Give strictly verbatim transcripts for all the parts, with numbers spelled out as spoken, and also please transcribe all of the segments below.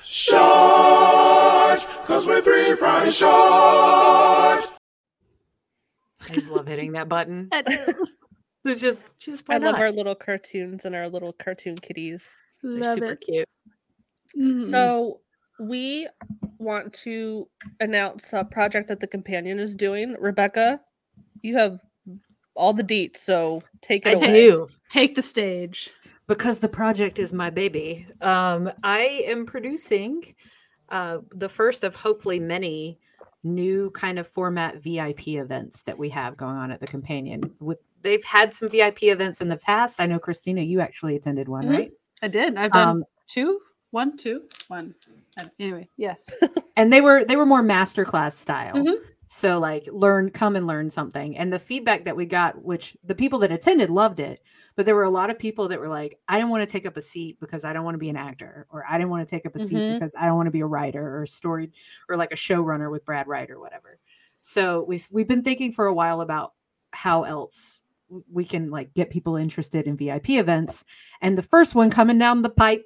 Short, cause we're three Friday short. I just love hitting that button. It's just, just why I love not? our little cartoons and our little cartoon kitties. They're Love super it. cute. Mm. So we want to announce a project that the Companion is doing. Rebecca, you have all the deets, so take it I away. do. Take the stage. Because the project is my baby. Um, I am producing uh, the first of hopefully many new kind of format V I P events that we have going on at the Companion. With they've had some V I P events in the past. I know, Christina, you actually attended one, Mhm. right? I did. I've done Um, two, one, two, one. Uh, Anyway, yes. and they were they were more masterclass style. Mhm. So like learn, come and learn something. And the feedback that we got, which the people that attended loved it, but there were a lot of people that were like, I didn't want to take up a seat because I don't want to be an actor, or I didn't want to take up a seat Mhm. because I don't want to be a writer or a story or like a showrunner with Brad Wright or whatever. So we we've been thinking for a while about how else we can like get people interested in V I P events. And the first one coming down the pipe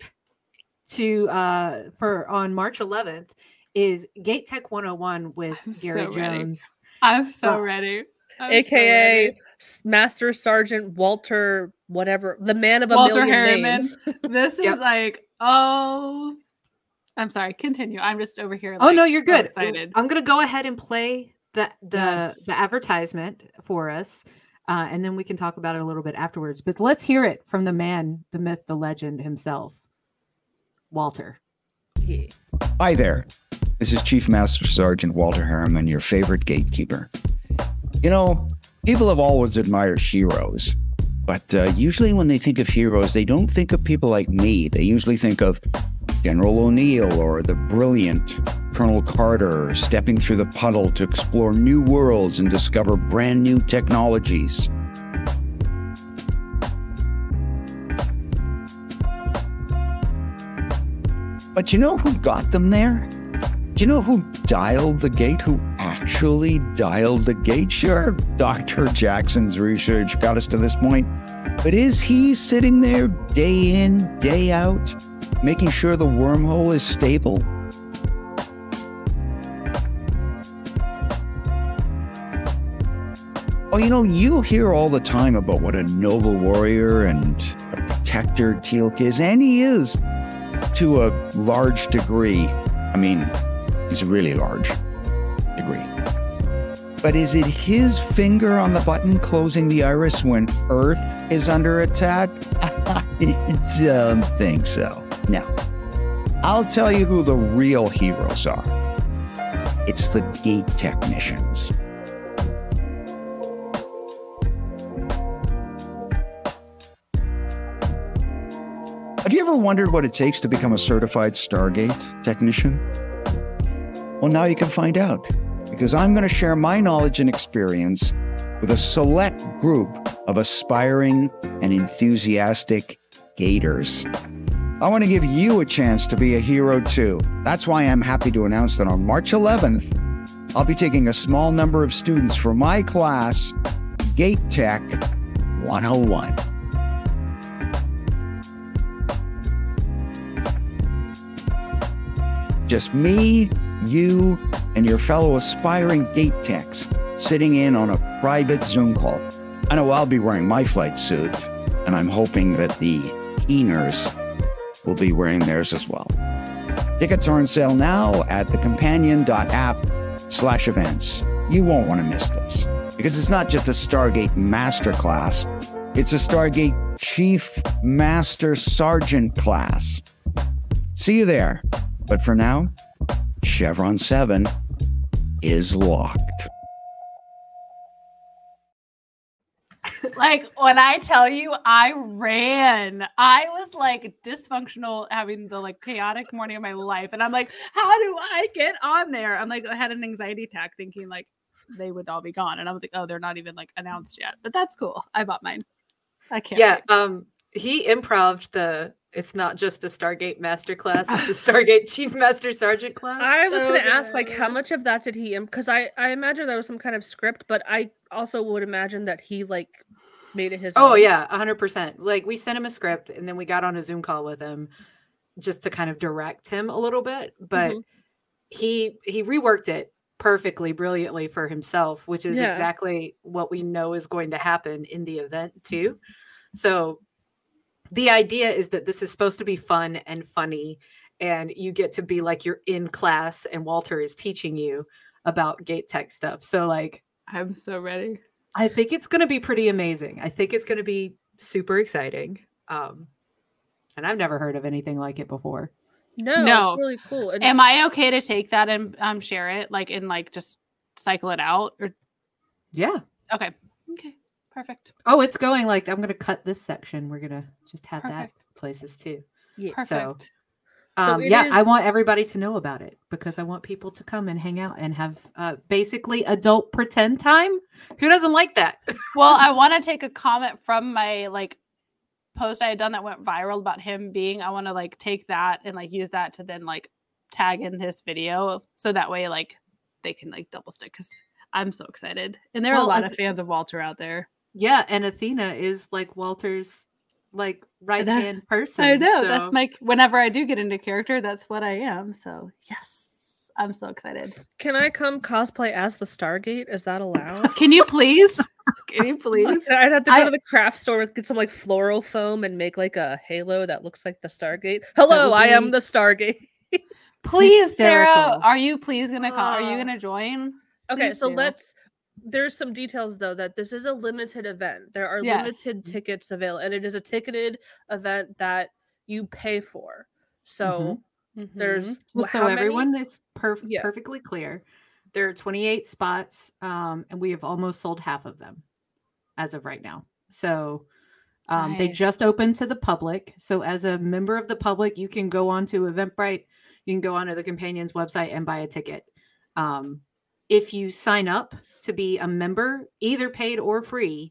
to uh for on March eleventh is Gate Tech one oh one with I'm so Garrett ready. Jones. I'm so Well, ready. I'm so A K A ready. S- Master Sergeant Walter, whatever, the man of a Walter million Harriman. names. This is Yep. like, oh, I'm sorry. Continue. I'm just over here. Oh Like, no, you're so good. excited. I'm gonna go ahead and play the the Yes. the advertisement for us, uh, and then we can talk about it a little bit afterwards. But let's hear it from the man, the myth, the legend himself, Walter. Yeah. Hi there. This is Chief Master Sergeant Walter Harriman, your favorite gatekeeper. You know, people have always admired heroes, but uh, usually when they think of heroes, they don't think of people like me. They usually think of General O'Neill or the brilliant Colonel Carter stepping through the puddle to explore new worlds and discover brand new technologies. But you know who got them there? Do you know who dialed the gate? Who actually dialed the gate? Sure, Doctor Jackson's research got us to this point. But is he sitting there day in, day out, making sure the wormhole is stable? Oh, you know, you'll hear all the time about what a noble warrior and a protector Teal'c is, and he is. To a large degree. I mean, he's a really large degree. But is it his finger on the button closing the iris when Earth is under attack? I don't think so. No. I'll tell you who the real heroes are. It's the gate technicians. Have you ever wondered what it takes to become a certified Stargate technician? Well, now you can find out, because I'm going to share my knowledge and experience with a select group of aspiring and enthusiastic gators. I want to give you a chance to be a hero too. That's why I'm happy to announce that on March eleventh, I'll be taking a small number of students from my class, Gate Tech one oh one. Just me, you, and your fellow aspiring gate techs sitting in on a private Zoom call. I know I'll be wearing my flight suit, and I'm hoping that the keeners will be wearing theirs as well. Tickets are on sale now at thecompanion.app slash events. You won't want to miss this, because it's not just a Stargate Masterclass, it's a Stargate Chief Master Sergeant class. See you there. But for now, Chevron seven is locked. Like, when I tell you, I ran. I was like dysfunctional, having the like chaotic morning of my life. And I'm like, how do I get on there? I'm like, I had an anxiety attack thinking like they would all be gone. And I was like, oh, they're not even like announced yet. But that's cool. I bought mine. I can't. Yeah, wait. um, he improv'd the. It's not just a Stargate Masterclass; it's a Stargate Chief Master Sergeant class. I was So going to ask, like, good. how much of that did he? Because I, I imagine there was some kind of script, but I also would imagine that he like made it his. Oh own. yeah, a hundred percent. Like we sent him a script, and then we got on a Zoom call with him, just to kind of direct him a little bit, but Mhm. he he reworked it perfectly, brilliantly for himself, which is Yeah. exactly what we know is going to happen in the event too. So the idea is that this is supposed to be fun and funny, and you get to be like you're in class and Walter is teaching you about gate tech stuff. So like I'm so ready. I think it's going to be pretty amazing. I think it's going to be super exciting. Um, and I've never heard of anything like it before. No, No. it's really cool. And Am I okay to take that and um share it, like, and like just cycle it out? Or Yeah. okay, okay, perfect, Oh, it's going like I'm going to cut this section. We're going to just have Perfect. that places too. yeah. perfect. So, So um, it yeah, is- I want everybody to know about it because I want people to come and hang out and have uh, basically adult pretend time. Who doesn't like that? Well, I want to take a comment from my like post I had done that went viral about him being. I want to like take that and like use that to then like tag in this video so that way like they can like double stick because I'm so excited and there are Well, a lot I of th- fans of Walter out there. Yeah, and Athena is like Walter's like right hand person. I know so- that's my whenever I do get into character, that's what I am. So yes, I'm so excited. Can I come cosplay as the Stargate? Is that allowed? Can you please? Can you please? I'd have to go I- to the craft store with get some like floral foam and make like a halo that looks like the Stargate. Hello, would I am be- the Stargate. Please, Sarah, Hysterical. are you please gonna come? Are you Uh, gonna join? Okay, Please so do. let's. There's some details though that this is a limited event. There are Yes. limited tickets available, and it is a ticketed event that you pay for. So there's Mhm. Well, wh- so how many? everyone is perf- Yeah. perfectly clear. There are twenty-eight spots, um, and we have almost sold half of them as of right now. So um, they Nice. just opened to the public. So as a member of the public, you can go on to Eventbrite. You can go onto the Companion's website and buy a ticket. Um, if you sign up to be a member, either paid or free,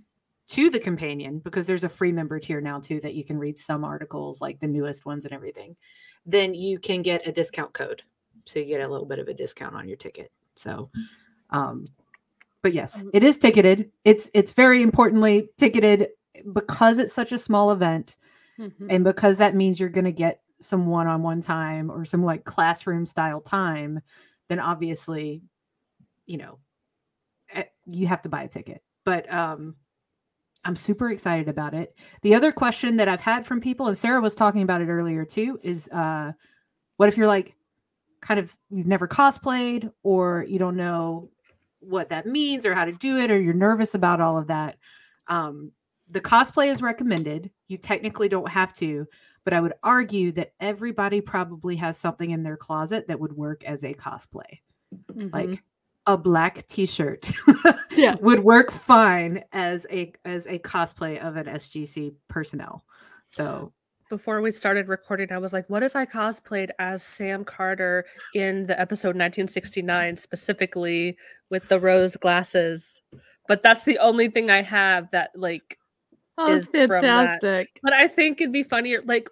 to the Companion, because there's a free member tier now too that you can read some articles, like the newest ones and everything, then you can get a discount code. So you get a little bit of a discount on your ticket. So, um, but yes, Um, it is ticketed. It's it's very importantly ticketed because it's such a small event, Mhm. and because that means you're going to get some one-on-one time or some like classroom style time. Then obviously, you know, eh, you have to buy a ticket. But um, I'm super excited about it. The other question that I've had from people, and Sarah was talking about it earlier too, is uh, what if you're like kind of you've never cosplayed or you don't know what that means or how to do it or you're nervous about all of that. Um, the cosplay is recommended. You technically don't have to, but I would argue that everybody probably has something in their closet that would work as a cosplay. Mhm. Like a black t-shirt Yeah. would work fine as a as a cosplay of an S G C personnel. So Before we started recording, I was like, what if I cosplayed as Sam Carter in the episode nineteen sixty-nine, specifically with the rose glasses? But that's the only thing I have that, like, Oh, is that's from that. fantastic. but I think it'd be funnier. Like,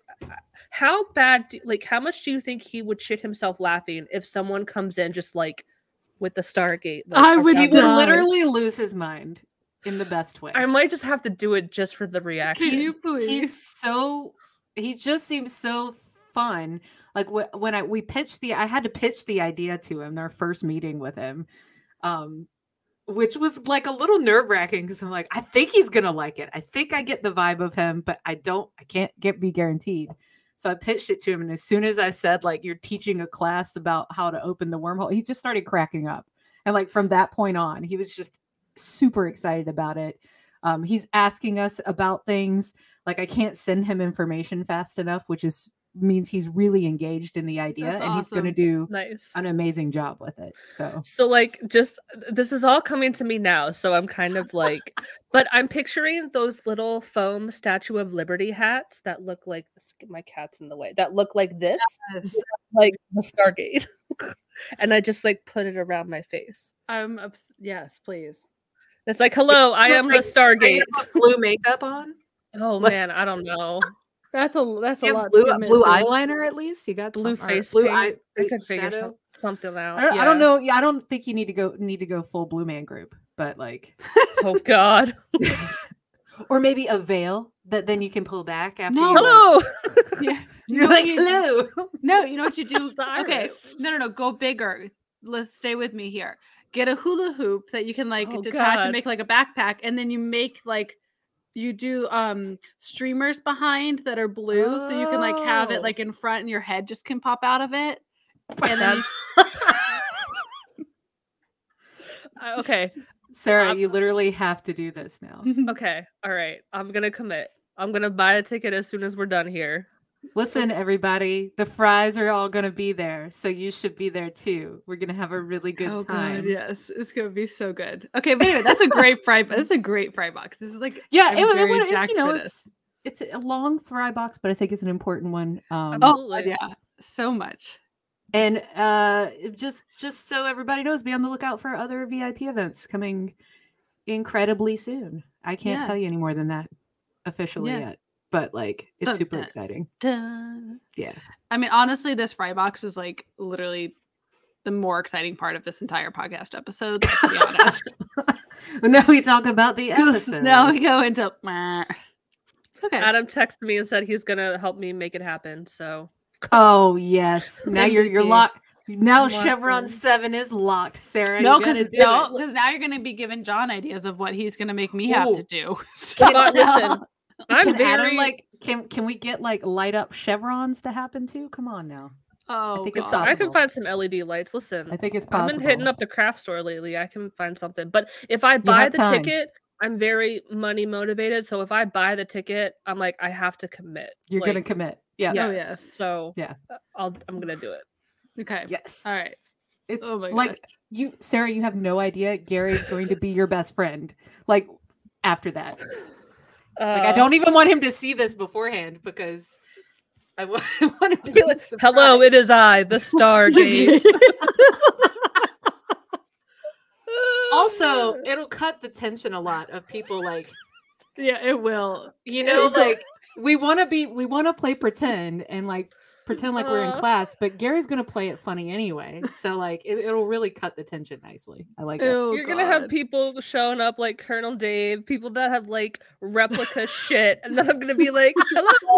how bad, do, like, how much do you think he would shit himself laughing if someone comes in just like with the Stargate? Like, I would he around would the- die. literally lose his mind in the best way. I might just have to do it just for the reaction. Can you he's, please? he's so he just seems so fun. Like wh- when I we pitched the I had to pitch the idea to him, our first meeting with him, um, which was like a little nerve wracking because I'm like, I think he's gonna like it. I think I get the vibe of him, but I don't. I can't get be guaranteed. So I pitched it to him, and as soon as I said like you're teaching a class about how to open the wormhole, he just started cracking up. And like from that point on, he was just super excited about it. Um, he's asking us about things. Like I can't send him information fast enough, which is means he's really engaged in the idea, That's and he's going to awesome. do Nice. an amazing job with it. So So like just this is all coming to me now, so I'm kind of like but I'm picturing those little foam Statue of Liberty hats that look like this, my cat's in the way, that look like this, Yes. like the Stargate. And I just like put it around my face. I'm obs- yes, please. It's like, hello, I Yeah, am like, the Stargate. blue makeup on. Oh like- man, I don't know. That's a that's a You lot. have to blue, commit blue to. eyeliner at least. You got Blue some- or face blue paint. eye. I could figure shadow. some, something out. I don't, yeah. I don't know. Yeah, I don't think you need to go need to go full Blue Man Group, but like, Oh god. or maybe a veil that then you can pull back after. No. you, like- Hello. Yeah. You're know like, what you- hello. No, you know what you do? the Okay, iris. no, no, no. Go bigger. Let's stay with me here. Get a hula hoop that you can like Oh, detach God. and make like a backpack, and then you make like you do um streamers behind that are blue, so you can like have it Oh. like in front, and your head just can pop out of it. And then That's- you, Uh, okay. Sarah, I'm- you literally have to do this now. Okay. All right. I'm gonna commit. I'm gonna buy a ticket as soon as we're done here. Listen, everybody, the fries are all going to be there, so you should be there too. We're going to have a really good oh time. god, yes, it's gonna be so good. Okay, but anyway, that's a great fry. That's a great fry box. This is like Yeah, I'm it, it, very would- it's, jacked you know, for this. it's it's a long fry box, but I think it's an important one. Um, Oh Absolutely. God, yeah, so much. And uh, just just so everybody knows, be on the lookout for other V I P events coming incredibly soon. I can't tell you Yes. any more than that officially Yeah. yet, but like it's Dun, super dun. exciting. Dun. Yeah. I mean, honestly, this fry box is like literally the more exciting part of this entire podcast episode. Let's be honest. But now we talk about the 'Cause episode. now we go into. Meh. It's okay. Adam texted me and said he's gonna help me make it happen. So Oh yes. Now you're you're M V P. locked. Now I'm locked Chevron in. seven is locked, Sarah. No, you gotta because do no, it. because now you're gonna be giving John ideas of what he's gonna make me have Ooh. to do. Can- But listen, I'm Can Adam, very like can can we get like light up chevrons to happen too? Come on now. Oh, think it's God. I can possible. find some L E D lights. Listen, I think it's I've possible. been hitting up the craft store lately. I can find something. But if I You buy have the time. ticket, I'm very money motivated. So if I buy the ticket, I'm like, I have to commit. You're gonna Like, commit. Yeah. yes. Oh, yes. So Yeah. I'll I'm gonna do it. Okay. Yes. All right. It's Oh my like gosh. you, Sarah. You have no idea. Gary's going to be your best friend. Like after that, like I Uh, don't even want him to see this beforehand because I wa- I want him to be like, Hello, it is I, the Stargate. Also, it'll cut the tension a lot of people like Yeah, it will. you know like we want to be we want to play pretend and like pretend like we're in Uh. class, but Gary's gonna play it funny anyway. So like it, it'll really cut the tension nicely. I like it. Oh, You're gonna have God. people showing up like Colonel Dave, people that have like replica shit, and then I'm gonna be like, hello.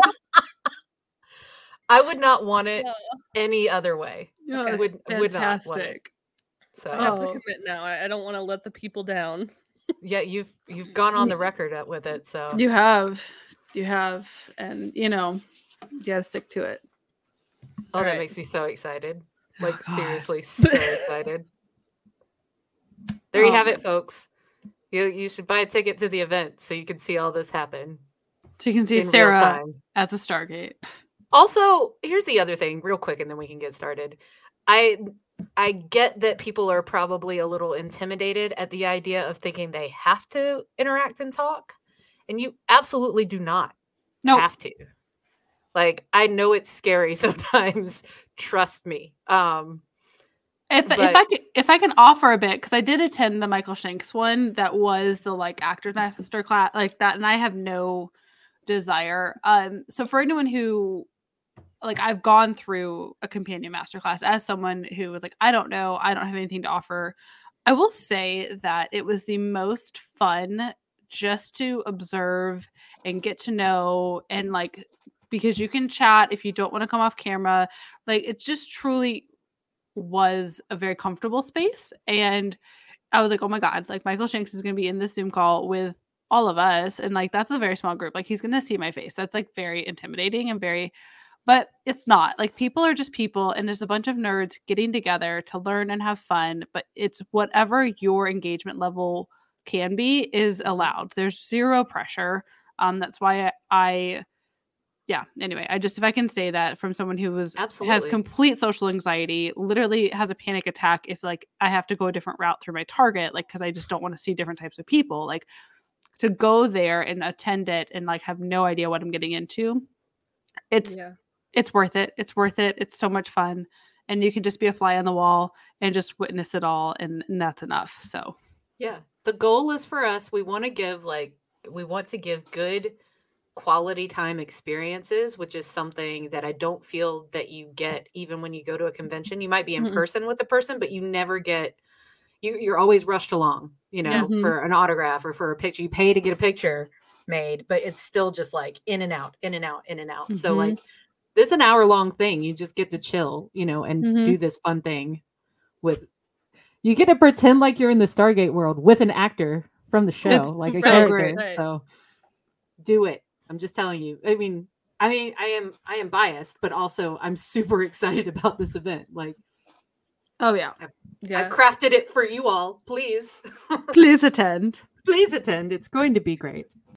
I would not want it Uh, any other way. Oh, Okay. that's Would- would not want it. fantastic. So I have to Oh. commit now. I, I don't want to let the people down. yeah, you've you've gone on the record at- with it. So You have, you have, and you know, you gotta stick to it. oh, that Alright. makes me so excited. Oh, Like God. seriously, so excited. There you have Um, it, folks. You you should buy a ticket to the event so you can see all this happen So you can see in real Sarah time. as a Stargate. Also, here's the other thing, real quick, and then we can get started. I I get that people are probably a little intimidated at the idea of thinking they have to interact and talk, and you absolutely do not No, have to. Like, I know it's scary sometimes. Trust me. Um, if but- if I could, if I can offer a bit, because I did attend the Michael Shanks one that was the like actors master class like that, and I have no desire. Um, so for anyone who like I've gone through a companion masterclass as someone who was like, I don't know, I don't have anything to offer. I will say that it was the most fun just to observe and get to know, and like because you can chat if you don't want to come off camera. Like it just truly was a very comfortable space. And I was like, oh my God, like Michael Shanks is gonna be in this Zoom call with all of us. And like that's a very small group. Like he's gonna see my face. That's like very intimidating and very but it's not. Like people are just people, and there's a bunch of nerds getting together to learn and have fun, but it's whatever your engagement level can be is allowed. There's zero pressure. Um, that's why I, I yeah, anyway, I just if I can say that from someone who was has Absolutely. complete social anxiety, literally has a panic attack if like I have to go a different route through my target, like because I just don't want to see different types of people. Like to go there and attend it and like have no idea what I'm getting into. It's Yeah. it's worth it. It's worth it. It's so much fun. And you can just be a fly on the wall and just witness it all. And, and that's enough. So Yeah. The goal is for us, we want to give like we want to give good quality time experiences, which is something that I don't feel that you get even when you go to a convention. You might be in Mm-mm. person with the person, but you never get you you're always rushed along, you know, Yeah. Mhm. for an autograph or for a picture. You pay to get a picture made, but it's still just like in and out, in and out, in and out. So Mhm. like this is an hour long thing. You just get to chill, you know, and Mhm. do this fun thing with. You get to pretend like you're in the Stargate world with an actor from the show, It's like a so character. great. So do it. I'm just telling you. I mean, I mean, I am I am biased, but also I'm super excited about this event. Like Oh yeah. I Yeah. crafted it for you all. Please. Please attend. Please attend. It's going to be great.